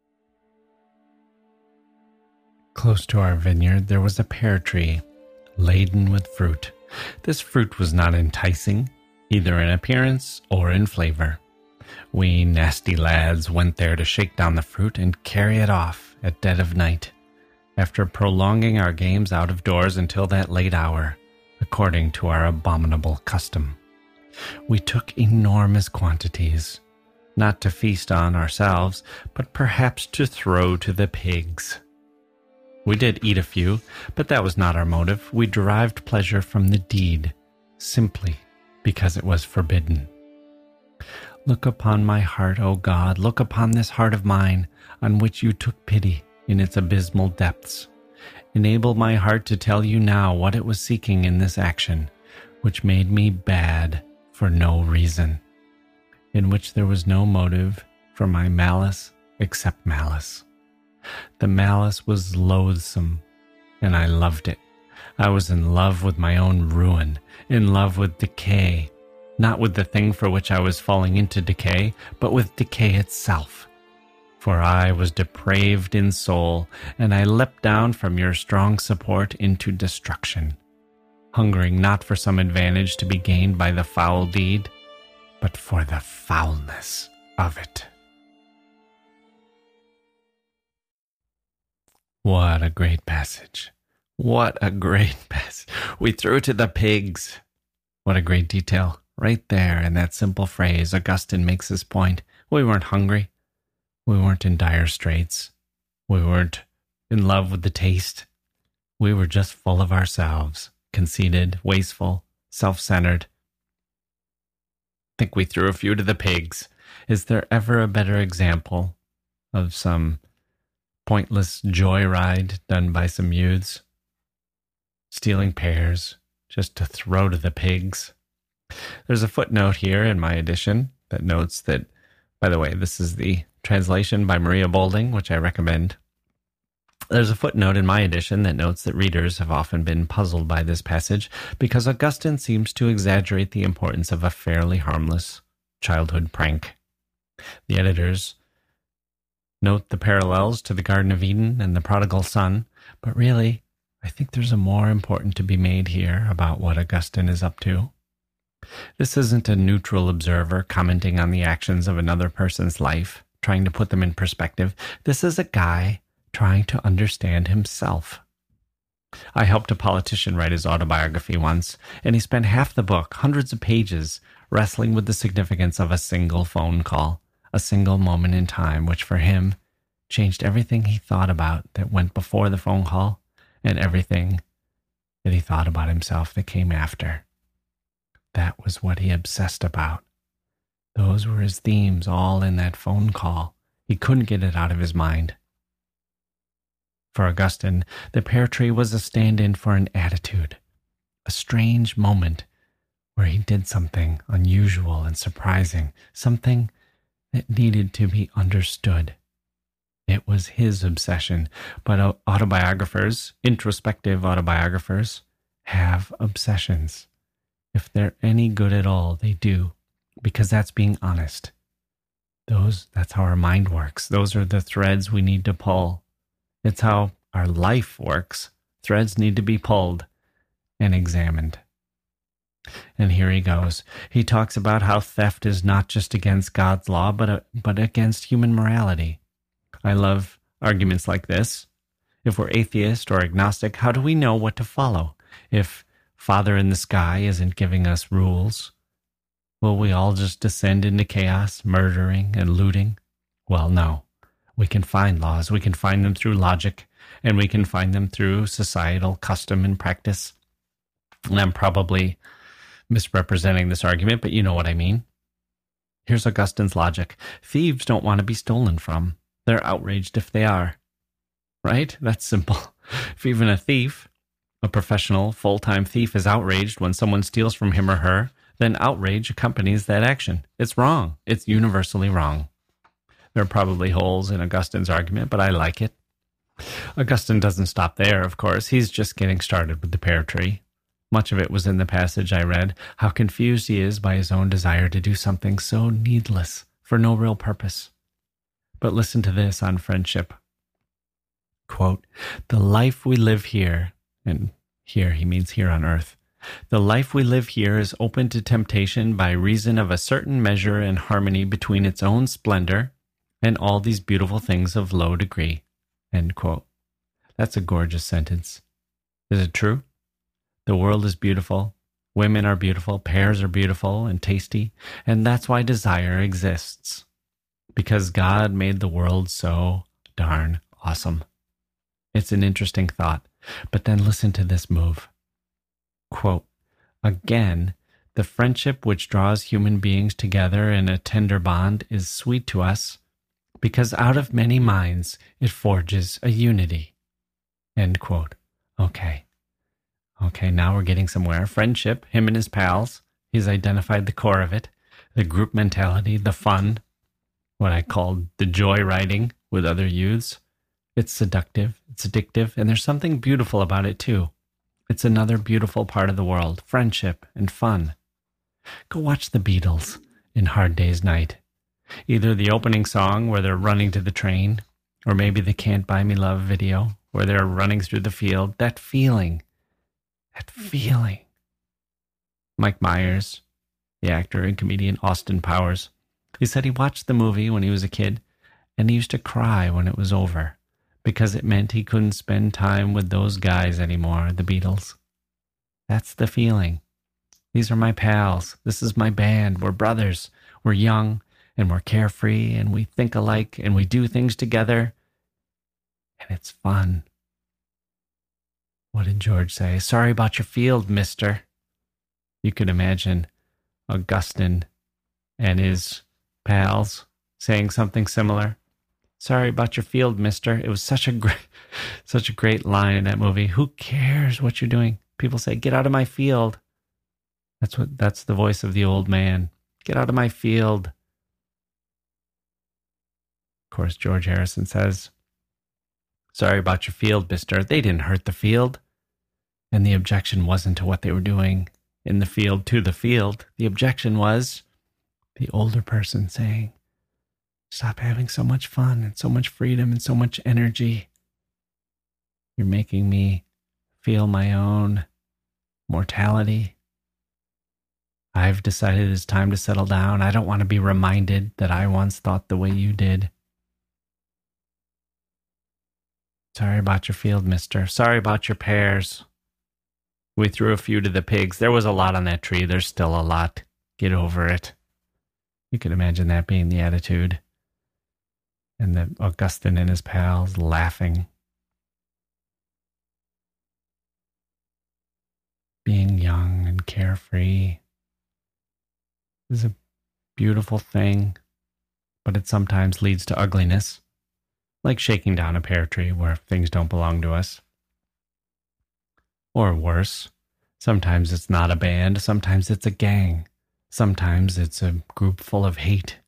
Close to our vineyard, there was a pear tree laden with fruit. This fruit was not enticing, either in appearance or in flavor. We nasty lads went there to shake down the fruit and carry it off at dead of night, after prolonging our games out of doors until that late hour, according to our abominable custom. We took enormous quantities, not to feast on ourselves, but perhaps to throw to the pigs. We did eat a few, but that was not our motive. We derived pleasure from the deed, simply because it was forbidden. Look upon my heart, O God, look upon this heart of mine, on which you took pity in its abysmal depths. Enable my heart to tell you now what it was seeking in this action, which made me bad for no reason, in which there was no motive for my malice except malice. The malice was loathsome, and I loved it. I was in love with my own ruin, in love with decay, not with the thing for which I was falling into decay, but with decay itself. For I was depraved in soul, and I leapt down from your strong support into destruction, hungering not for some advantage to be gained by the foul deed, but for the foulness of it. What a great passage. What a great passage. We threw to the pigs. What a great detail. Right there in that simple phrase, Augustine makes his point. We weren't hungry. We weren't in dire straits. We weren't in love with the taste. We were just full of ourselves, conceited, wasteful, self-centered. Think we threw a few to the pigs. Is there ever a better example of some pointless joyride done by some youths? Stealing pears just to throw to the pigs. There's a footnote here in my edition that notes that, by the way, this is the translation by Maria Bolding, which I recommend. There's a footnote in my edition that notes that readers have often been puzzled by this passage because Augustine seems to exaggerate the importance of a fairly harmless childhood prank. The editors note the parallels to the Garden of Eden and the prodigal son, but really, I think there's a more important to be made here about what Augustine is up to. This isn't a neutral observer commenting on the actions of another person's life, trying to put them in perspective. This is a guy trying to understand himself. I helped a politician write his autobiography once, and he spent half the book, hundreds of pages, wrestling with the significance of a single phone call, a single moment in time, which for him changed everything he thought about that went before the phone call and everything that he thought about himself that came after. That was what he obsessed about. Those were his themes all in that phone call. He couldn't get it out of his mind. For Augustine, the pear tree was a stand-in for an attitude, a strange moment where he did something unusual and surprising, something that needed to be understood. It was his obsession, but autobiographers, introspective autobiographers, have obsessions. If they're any good at all, they do, because that's being honest. Those, that's how our mind works. Those are the threads we need to pull. It's how our life works. Threads need to be pulled and examined. And here he goes. He talks about how theft is not just against God's law, but, uh, but against human morality. I love arguments like this. If we're atheist or agnostic, how do we know what to follow? If Father in the sky isn't giving us rules, will we all just descend into chaos, murdering and looting? Well, no. We can find laws. We can find them through logic, and we can find them through societal custom and practice. And I'm probably misrepresenting this argument, but you know what I mean. Here's Augustine's logic. Thieves don't want to be stolen from. They're outraged if they are. Right? That's simple. If even a thief, a professional, full-time thief, is outraged when someone steals from him or her, then outrage accompanies that action. It's wrong. It's universally wrong. There are probably holes in Augustine's argument, but I like it. Augustine doesn't stop there, of course. He's just getting started with the pear tree. Much of it was in the passage I read, how confused he is by his own desire to do something so needless, for no real purpose. But listen to this on friendship. Quote, "The life we live here," and here he means here on earth, "the life we live here is open to temptation by reason of a certain measure and harmony between its own splendor and all these beautiful things of low degree." End quote. That's a gorgeous sentence. Is it true? The world is beautiful. Women are beautiful. Pears are beautiful and tasty. And that's why desire exists. Because God made the world so darn awesome. It's an interesting thought. But then listen to this move. Quote, "Again, the friendship which draws human beings together in a tender bond is sweet to us, because out of many minds it forges a unity." End quote. Okay. Okay, now we're getting somewhere. Friendship, him and his pals. He's identified the core of it. The group mentality, the fun, what I called the joy riding with other youths. It's seductive, it's addictive, and there's something beautiful about it too. It's another beautiful part of the world, friendship and fun. Go watch the Beatles in Hard Day's Night. Either the opening song where they're running to the train, or maybe the Can't Buy Me Love video where they're running through the field. That feeling, that feeling. Mike Myers, the actor and comedian Austin Powers, he said he watched the movie when he was a kid, and he used to cry when it was over, because it meant he couldn't spend time with those guys anymore, the Beatles. That's the feeling. These are my pals. This is my band. We're brothers. We're young, and we're carefree, and we think alike, and we do things together, and it's fun. What did George say? "Sorry about your field, mister." You could imagine Augustine and his pals saying something similar. "Sorry about your field, mister." It was such a great, such a great line in that movie. Who cares what you're doing? People say, "Get out of my field." That's what. That's the voice of the old man. Get out of my field. Of course, George Harrison says, "Sorry about your field, mister. They didn't hurt the field." And the objection wasn't to what they were doing in the field to the field. The objection was the older person saying, "Stop having so much fun and so much freedom and so much energy. You're making me feel my own mortality. I've decided it's time to settle down. I don't want to be reminded that I once thought the way you did. Sorry about your field, mister. Sorry about your pears. We threw a few to the pigs. There was a lot on that tree. There's still a lot. Get over it. You can imagine that being the attitude. And the Augustine and his pals laughing. Being young and carefree is a beautiful thing, but it sometimes leads to ugliness, like shaking down a pear tree where things don't belong to us. Or worse, sometimes it's not a band, sometimes it's a gang, sometimes it's a group full of hate.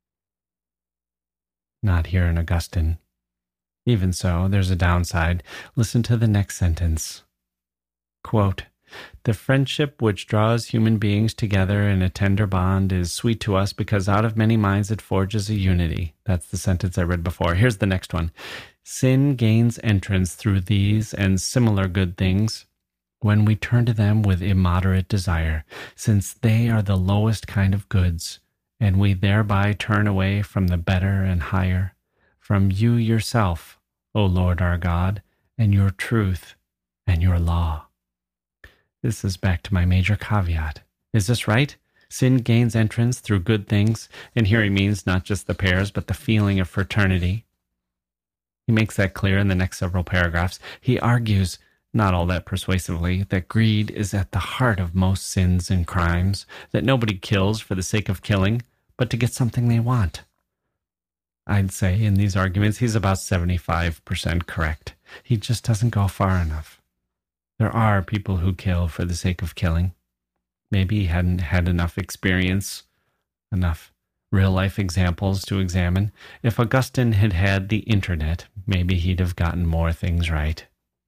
Not here in Augustine. Even so, there's a downside. Listen to the next sentence. Quote, "The friendship which draws human beings together in a tender bond is sweet to us because out of many minds it forges a unity." That's the sentence I read before. Here's the next one. "Sin gains entrance through these and similar good things when we turn to them with immoderate desire, since they are the lowest kind of goods, and we thereby turn away from the better and higher, from you yourself, O Lord our God, and your truth and your law." This is back to my major caveat. Is this right? Sin gains entrance through good things, and here he means not just the pears, but the feeling of fraternity. He makes that clear in the next several paragraphs. He argues, not all that persuasively, that greed is at the heart of most sins and crimes, that nobody kills for the sake of killing, but to get something they want. I'd say in these arguments, he's about seventy-five percent correct. He just doesn't go far enough. There are people who kill for the sake of killing. Maybe he hadn't had enough experience, enough real-life examples to examine. If Augustine had had the internet, maybe he'd have gotten more things right.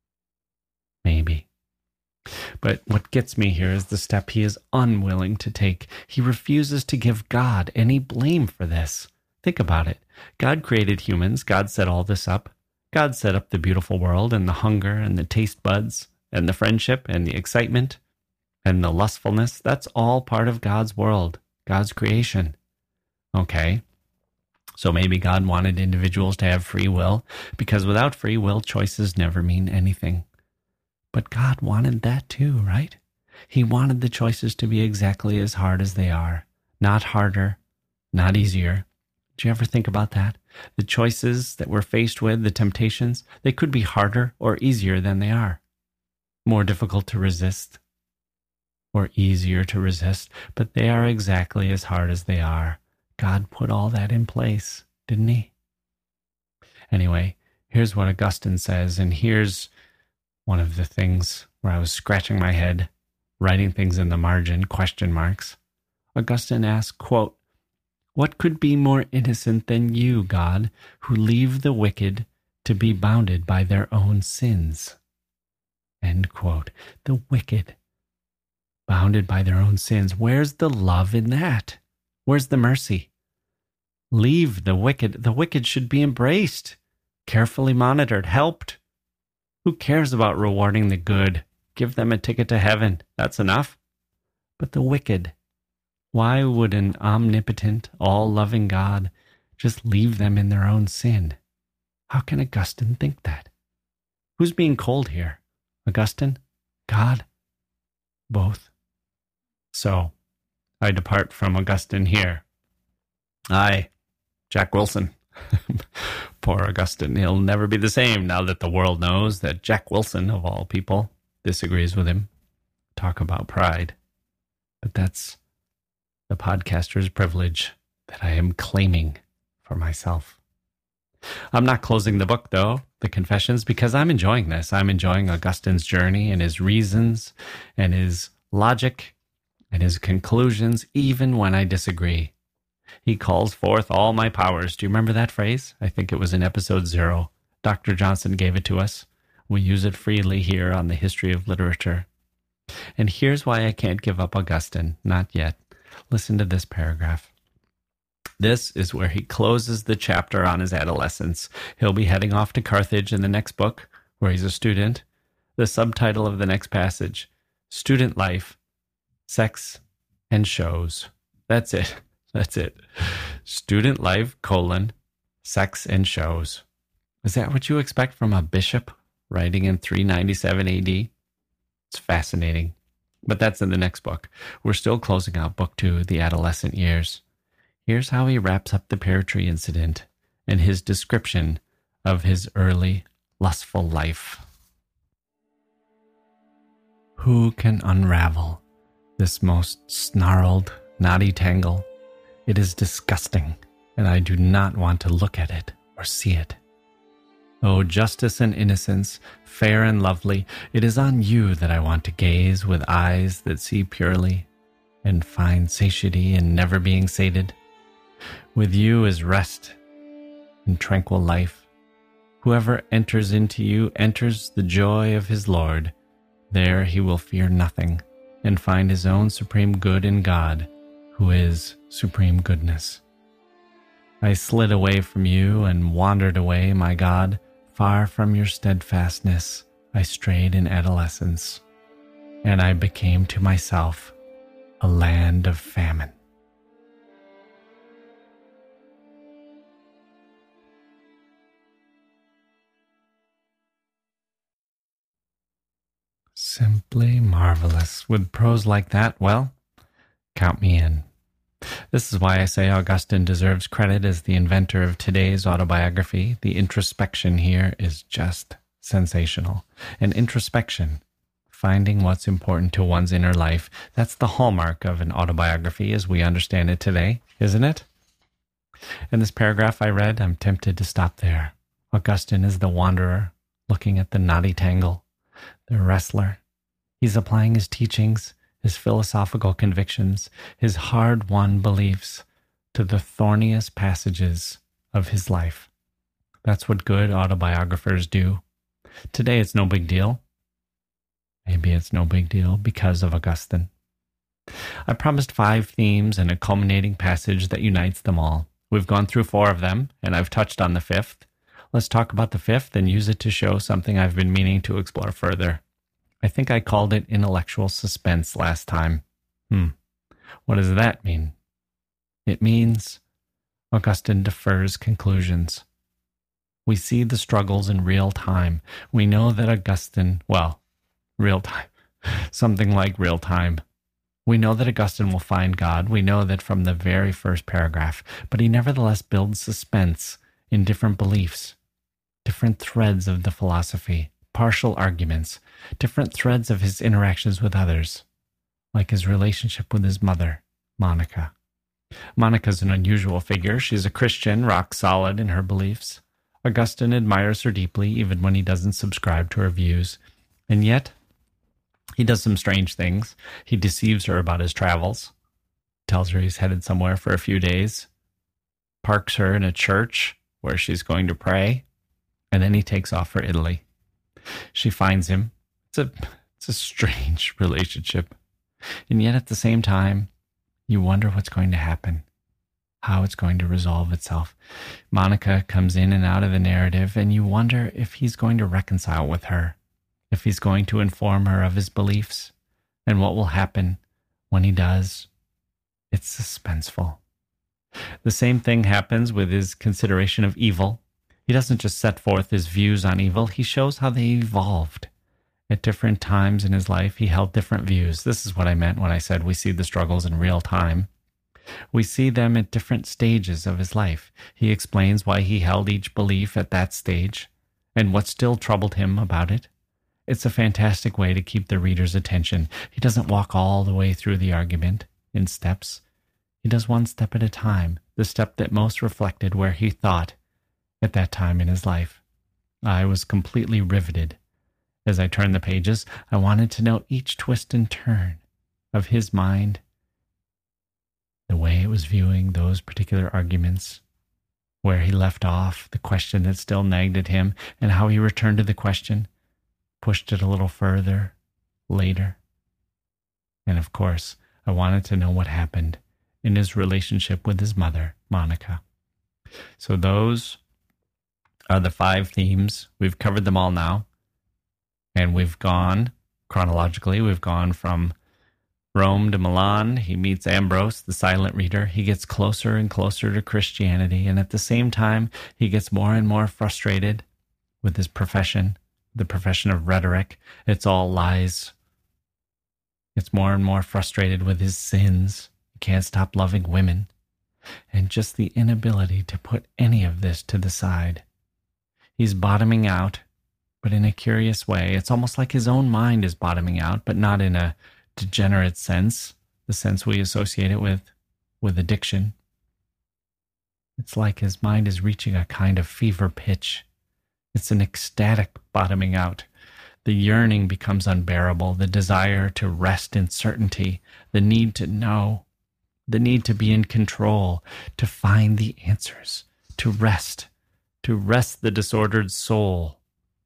Maybe. But what gets me here is the step he is unwilling to take. He refuses to give God any blame for this. Think about it. God created humans. God set all this up. God set up the beautiful world and the hunger and the taste buds and the friendship and the excitement and the lustfulness. That's all part of God's world, God's creation. Okay. So maybe God wanted individuals to have free will, because without free will, choices never mean anything. But God wanted that too, right? He wanted the choices to be exactly as hard as they are. Not harder, not easier. Do you ever think about that? The choices that we're faced with, the temptations, they could be harder or easier than they are. More difficult to resist or easier to resist, but they are exactly as hard as they are. God put all that in place, didn't he? Anyway, here's what Augustine says, and here's one of the things where I was scratching my head, writing things in the margin, question marks. Augustine asks, quote, "What could be more innocent than you, God, who leave the wicked to be bounded by their own sins?" End quote. The wicked, bounded by their own sins. Where's the love in that? Where's the mercy? Leave the wicked. The wicked should be embraced, carefully monitored, helped. Who cares about rewarding the good? Give them a ticket to heaven. That's enough. But the wicked, why would an omnipotent, all-loving God just leave them in their own sin? How can Augustine think that? Who's being cold here? Augustine? God? Both. So, I depart from Augustine here. I, Jack Wilson. Poor Augustine. He'll never be the same now that the world knows that Jack Wilson, of all people, disagrees with him. Talk about pride. But that's the podcaster's privilege that I am claiming for myself. I'm not closing the book, though, the Confessions, because I'm enjoying this. I'm enjoying Augustine's journey and his reasons and his logic and his conclusions, even when I disagree. He calls forth all my powers. Do you remember that phrase? I think it was in episode zero. Doctor Johnson gave it to us. We use it freely here on the History of Literature. And here's why I can't give up Augustine. Not yet. Listen to this paragraph. This is where he closes the chapter on his adolescence. He'll be heading off to Carthage in the next book, where he's a student. The subtitle of the next passage, Student Life, Sex, and Shows. That's it. That's it. Student Life, colon, Sex and Shows. Is that what you expect from a bishop writing in three ninety-seven A D? It's fascinating. But that's in the next book. We're still closing out book two, The Adolescent Years. Here's how he wraps up the pear tree incident and his description of his early lustful life. Who can unravel this most snarled, knotty tangle? It is disgusting, and I do not want to look at it or see it. O justice and innocence, fair and lovely, it is on you that I want to gaze with eyes that see purely and find satiety in never being sated. With you is rest and tranquil life. Whoever enters into you enters the joy of his Lord. There he will fear nothing and find his own supreme good in God, who is supreme goodness. I slid away from you and wandered away, my God. Far from your steadfastness, I strayed in adolescence, and I became to myself a land of famine. Simply marvelous. With prose like that, well, count me in. This is why I say Augustine deserves credit as the inventor of today's autobiography. The introspection here is just sensational. And introspection, finding what's important to one's inner life, that's the hallmark of an autobiography as we understand it today, isn't it? In this paragraph I read, I'm tempted to stop there. Augustine is the wanderer, looking at the knotty tangle, the wrestler. He's applying his teachings, his philosophical convictions, his hard-won beliefs to the thorniest passages of his life. That's what good autobiographers do. Today it's no big deal. Maybe it's no big deal because of Augustine. I promised five themes and a culminating passage that unites them all. We've gone through four of them, and I've touched on the fifth. Let's talk about the fifth and use it to show something I've been meaning to explore further. I think I called it intellectual suspense last time. Hmm. What does that mean? It means Augustine defers conclusions. We see the struggles in real time. We know that Augustine, well, real time, something like real time. We know that Augustine will find God. We know that from the very first paragraph, but he nevertheless builds suspense in different beliefs, different threads of the philosophy, partial arguments, different threads of his interactions with others, like his relationship with his mother, Monica. Monica's an unusual figure. She's a Christian, rock solid in her beliefs. Augustine admires her deeply, even when he doesn't subscribe to her views. And yet, he does some strange things. He deceives her about his travels, tells her he's headed somewhere for a few days, parks her in a church where she's going to pray, and then he takes off for Italy. She finds him. It's a, it's a strange relationship. And yet at the same time, you wonder what's going to happen, how it's going to resolve itself. Monica comes in and out of the narrative, and you wonder if he's going to reconcile with her, if he's going to inform her of his beliefs, and what will happen when he does. It's suspenseful. The same thing happens with his consideration of evil. He doesn't just set forth his views on evil, he shows how they evolved. At different times in his life, he held different views. This is what I meant when I said we see the struggles in real time. We see them at different stages of his life. He explains why he held each belief at that stage and what still troubled him about it. It's a fantastic way to keep the reader's attention. He doesn't walk all the way through the argument in steps. He does one step at a time, the step that most reflected where he thought at that time in his life. I was completely riveted. As I turned the pages, I wanted to know each twist and turn of his mind, the way it was viewing those particular arguments, where he left off, the question that still nagged at him, and how he returned to the question, pushed it a little further later. And of course, I wanted to know what happened in his relationship with his mother, Monica. So those are the five themes. We've covered them all now. And we've gone, chronologically, we've gone from Rome to Milan. He meets Ambrose, the silent reader. He gets closer and closer to Christianity. And at the same time, he gets more and more frustrated with his profession, the profession of rhetoric. It's all lies. Gets more and more frustrated with his sins. He can't stop loving women. And just the inability to put any of this to the side. He's bottoming out, but in a curious way. It's almost like his own mind is bottoming out, but not in a degenerate sense, the sense we associate it with, with addiction. It's like his mind is reaching a kind of fever pitch. It's an ecstatic bottoming out. The yearning becomes unbearable, the desire to rest in certainty, the need to know, the need to be in control, to find the answers, to rest, to rest the disordered soul.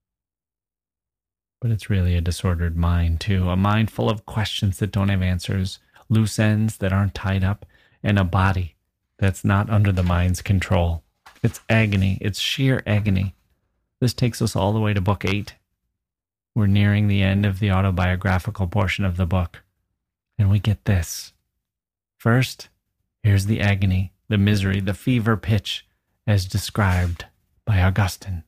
But it's really a disordered mind, too, a mind full of questions that don't have answers, loose ends that aren't tied up, and a body that's not under the mind's control. It's agony. It's sheer agony. This takes us all the way to book eight. We're nearing the end of the autobiographical portion of the book, and we get this. First, here's the agony, the misery, the fever pitch, as described by Augustine.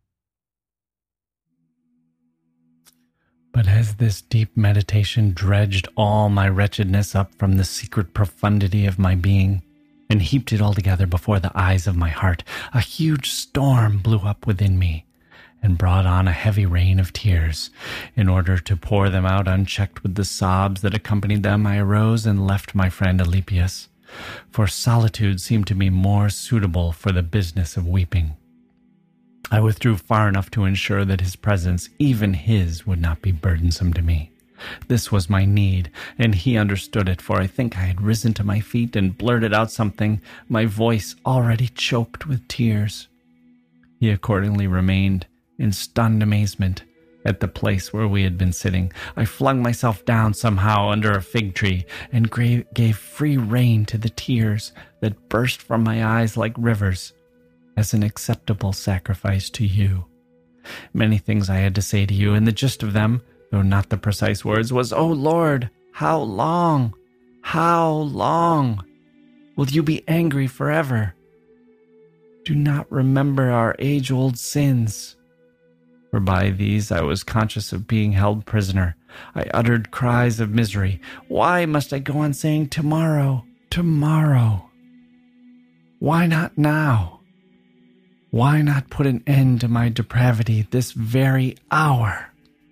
But as this deep meditation dredged all my wretchedness up from the secret profundity of my being and heaped it all together before the eyes of my heart, a huge storm blew up within me and brought on a heavy rain of tears. In order to pour them out unchecked with the sobs that accompanied them, I arose and left my friend Alypius, for solitude seemed to me more suitable for the business of weeping. I withdrew far enough to ensure that his presence, even his, would not be burdensome to me. This was my need, and he understood it, for I think I had risen to my feet and blurted out something, my voice already choked with tears. He accordingly remained in stunned amazement at the place where we had been sitting. I flung myself down somehow under a fig tree and gave free rein to the tears that burst from my eyes like rivers, as an acceptable sacrifice to you. Many things I had to say to you, and the gist of them, though not the precise words, was, "O Lord, how long, how long will you be angry forever? Do not remember our age-old sins." For by these I was conscious of being held prisoner. I uttered cries of misery. Why must I go on saying tomorrow, tomorrow? Why not now? Why not put an end to my depravity this very hour?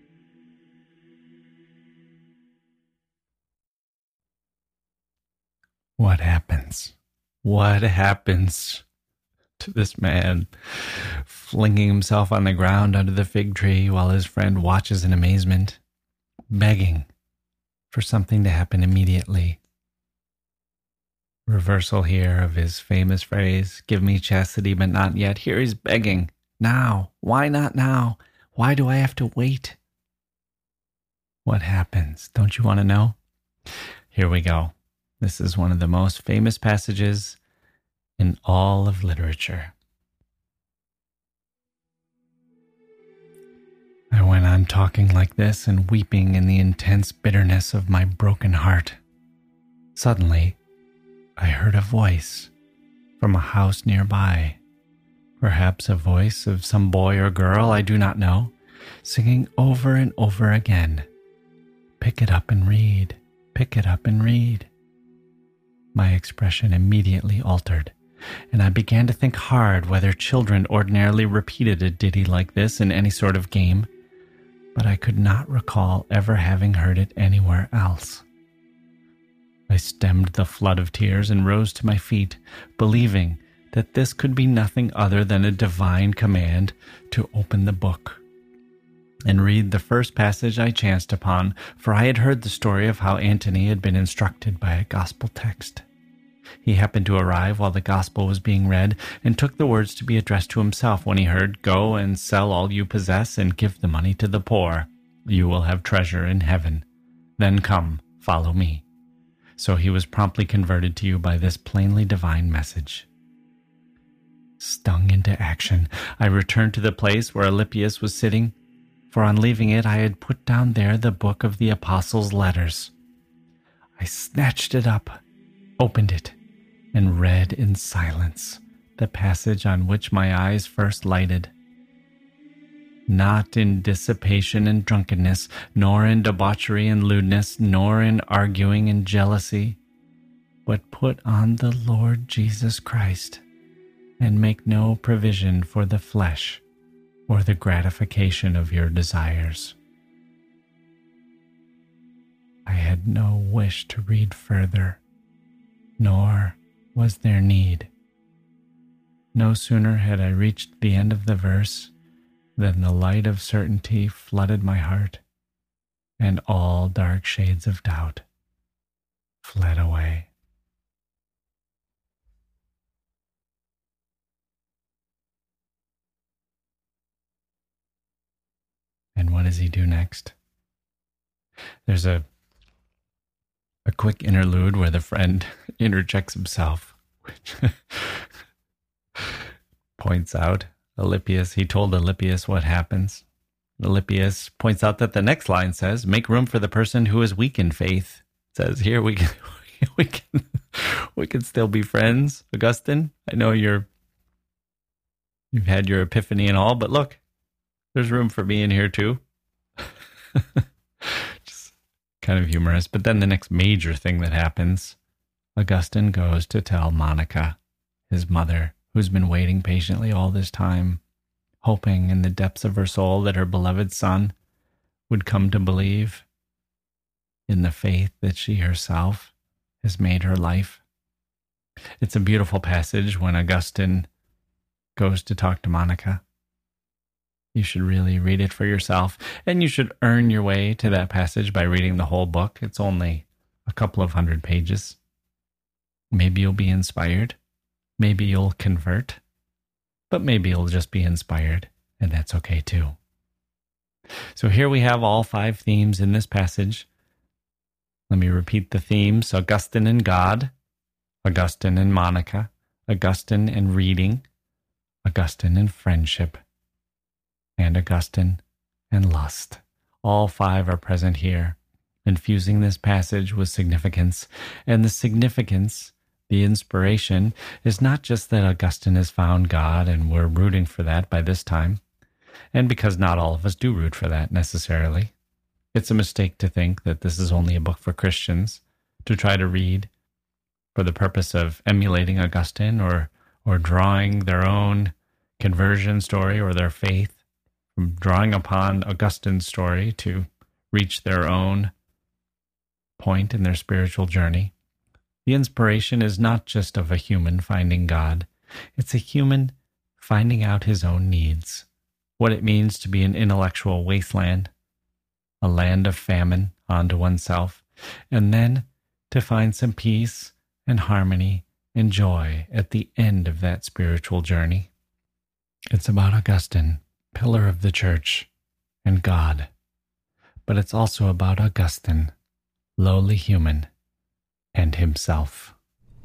What happens? What happens to this man, flinging himself on the ground under the fig tree while his friend watches in amazement, begging for something to happen immediately? Reversal here of his famous phrase, "Give me chastity, but not yet." Here he's begging. Now. Why not now? Why do I have to wait? What happens? Don't you want to know? Here we go. This is one of the most famous passages in all of literature. I went on talking like this and weeping in the intense bitterness of my broken heart. Suddenly, I heard a voice from a house nearby, perhaps a voice of some boy or girl I do not know, singing over and over again, "Pick it up and read, pick it up and read." My expression immediately altered, and I began to think hard whether children ordinarily repeated a ditty like this in any sort of game, but I could not recall ever having heard it anywhere else. I stemmed the flood of tears and rose to my feet, believing that this could be nothing other than a divine command to open the book and read the first passage I chanced upon, for I had heard the story of how Antony had been instructed by a gospel text. He happened to arrive while the gospel was being read, and took the words to be addressed to himself when he heard, "Go and sell all you possess and give the money to the poor. You will have treasure in heaven. Then come, follow me." So he was promptly converted to you by this plainly divine message. Stung into action, I returned to the place where Alypius was sitting, for on leaving it I had put down there the book of the Apostles' letters. I snatched it up, opened it, and read in silence the passage on which my eyes first lighted. Not in dissipation and drunkenness, nor in debauchery and lewdness, nor in arguing and jealousy, but put on the Lord Jesus Christ, and make no provision for the flesh or the gratification of your desires. I had no wish to read further, nor was there need. No sooner had I reached the end of the verse than the light of certainty flooded my heart, and all dark shades of doubt fled away. And what does he do next? There's a a quick interlude where the friend interjects himself, which points out Alypius. He told Alypius what happens. Alypius points out that the next line says, "Make room for the person who is weak in faith." It says here we can we can we can still be friends, Augustine. I know you're you've had your epiphany and all, but look, there's room for me in here too. Just kind of humorous. But then the next major thing that happens, Augustine goes to tell Monica, his mother, who's been waiting patiently all this time, hoping in the depths of her soul that her beloved son would come to believe in the faith that she herself has made her life. It's a beautiful passage when Augustine goes to talk to Monica. You should really read it for yourself, and you should earn your way to that passage by reading the whole book. It's only a couple of hundred pages. Maybe you'll be inspired. Maybe you'll convert. But maybe you'll just be inspired, and that's okay too. So here we have all five themes in this passage. Let me repeat the themes. Augustine and God, Augustine and Monica, Augustine and reading, Augustine and friendship, and Augustine and lust. All five are present here, infusing this passage with significance. And the significance, the inspiration, is not just that Augustine has found God and we're rooting for that by this time, and because not all of us do root for that necessarily. It's a mistake to think that this is only a book for Christians to try to read for the purpose of emulating Augustine or or drawing their own conversion story or their faith, from drawing upon Augustine's story to reach their own point in their spiritual journey. The inspiration is not just of a human finding God. It's a human finding out his own needs, what it means to be an intellectual wasteland, a land of famine onto oneself, and then to find some peace and harmony and joy at the end of that spiritual journey. It's about Augustine, pillar of the church, and God. But it's also about Augustine, lowly human, and himself.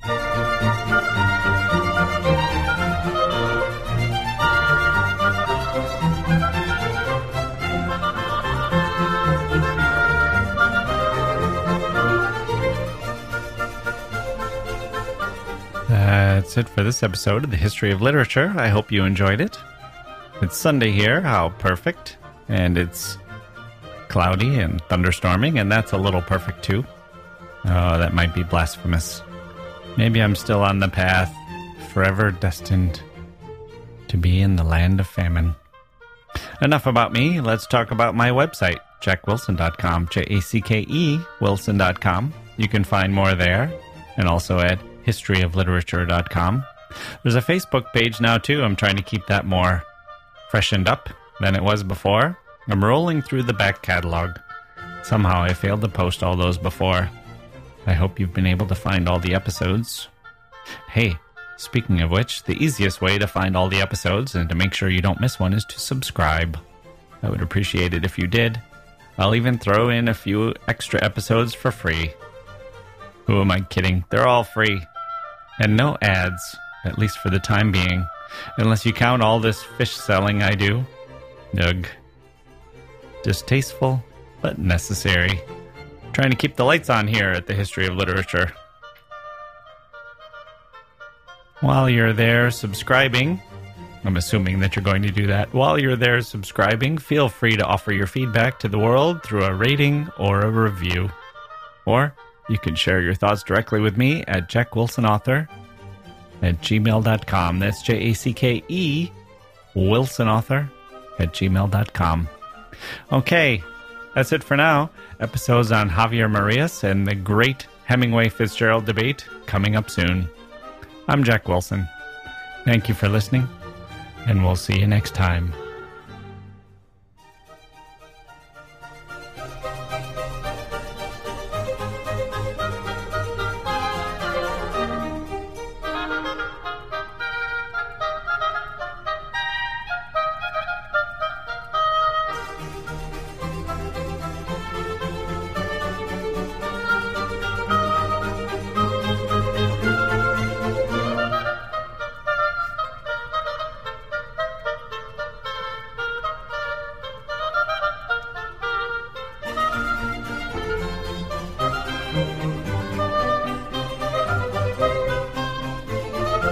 That's it for this episode of the History of Literature. I hope you enjoyed it. It's Sunday here, how perfect. And it's cloudy and thunderstorming, and that's a little perfect too. Oh, that might be blasphemous. Maybe I'm still on the path, forever destined to be in the land of famine. Enough about me. Let's talk about my website, jack wilson dot com, J A C K E, wilson dot com. You can find more there, and also at history of literature dot com. There's a Facebook page now, too. I'm trying to keep that more freshened up than it was before. I'm rolling through the back catalog. Somehow I failed to post all those before. I hope you've been able to find all the episodes. Hey, speaking of which, the easiest way to find all the episodes and to make sure you don't miss one is to subscribe. I would appreciate it if you did. I'll even throw in a few extra episodes for free. Who am I kidding? They're all free. And no ads, at least for the time being. Unless you count all this fish selling I do. Ugh. Distasteful, but necessary. Trying to keep the lights on here at the History of Literature. While you're there subscribing, I'm assuming that you're going to do that. While you're there subscribing, feel free to offer your feedback to the world through a rating or a review. Or you can share your thoughts directly with me at jackwilsonauthor at gmail dot com. That's J A C K E wilsonauthor at gmail dot com. Okay, that's it for now. Episodes on Javier Marias and the great Hemingway-Fitzgerald debate coming up soon. I'm Jack Wilson. Thank you for listening, and we'll see you next time.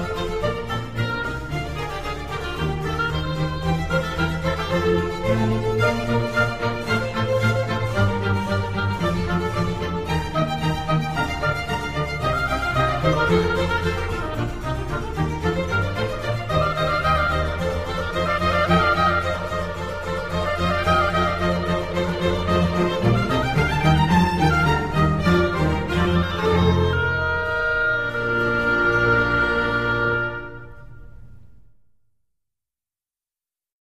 Thank you.